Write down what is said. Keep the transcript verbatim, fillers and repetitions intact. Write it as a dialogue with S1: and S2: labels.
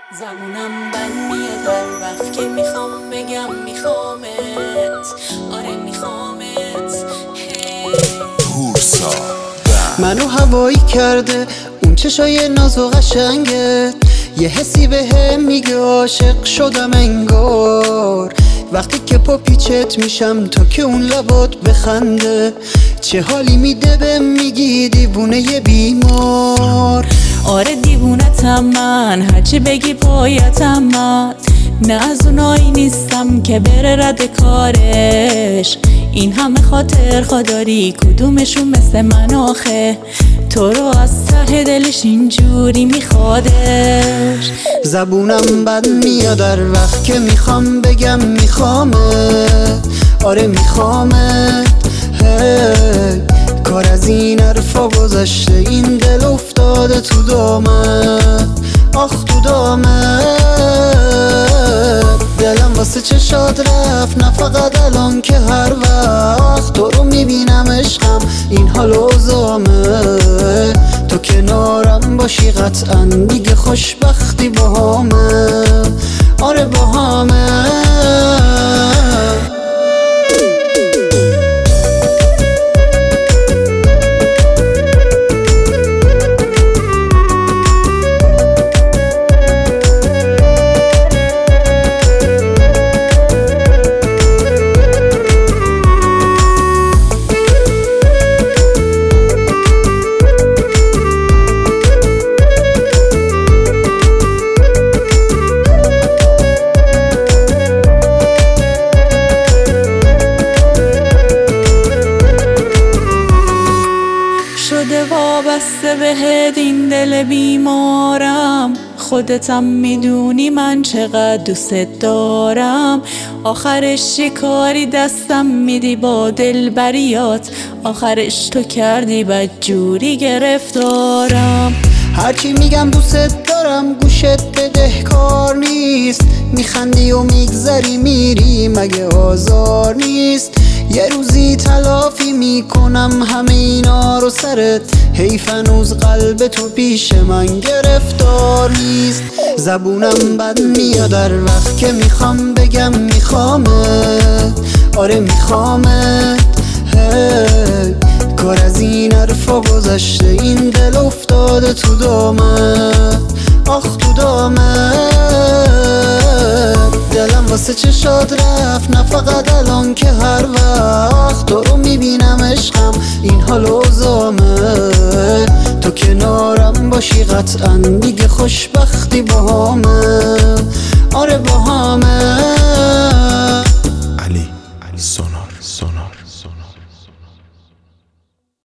S1: زبونم بند میاد هر وقت که میخوام بگم میخوامت. آره میخوامت.
S2: پورسا
S3: منو هوایی کرده اون چشای ناز و قشنگت، یه حسی به هم میگه عاشق شدم انگار. وقتی که پا پیچت میشم تا که اون لبات بخنده، چه حالی میده به میگی دیوونه یه بیمار.
S1: آره دیوونتم من، هرچی بگی پایتم من. نه از اونایی نیستم که بره رد کارش. این همه خاطر خداری کدومشون مثل من آخه؟ تو رو از ته دلش اینجوری میخوادش.
S3: زبونم بند میاد در وقت که میخوام بگم میخوامت. آره میخوامت. هی کار از این حرفا گذشته، این دل افتاده تو دامت. آخ تو دامت. دلم واسه چشات رفت، نه فقط الان که هر وقت تو رو میبینم عشقم این حال اوزامه. تو کنارم باشی قطعا دیگه خوشبختی باهامه. آره باهامه.
S1: شده وابسته بهت این دل بیمارم. خودتم میدونی من چقدر دوست دارم. آخرش یه کاری دستم میدی با دل بریات، آخرش تو کردی بدجوری گرفتارم.
S3: هرچی میگم دوست دارم گوشت بده کار نیست. میخندی و میگذری میری مگه آزار نیست؟ یه روزی تلافی میکنم همه اینا رو سرت. حیف هنوز قلب تو پیش من گرفتار نیست. زبونم بند میاد در وقت که میخوام بگم میخوامت. آره میخوامت. هی کار از این حرفا گذشته، این دل افتاده تو دامت. آخ تو دامت. دلم واسه چشات رفت، نه فقط الان که هر وقت تو رو میبینم عشقم این حال اوزامه. تو کنارم باشی قطعا دیگه خوشبختی باهامه.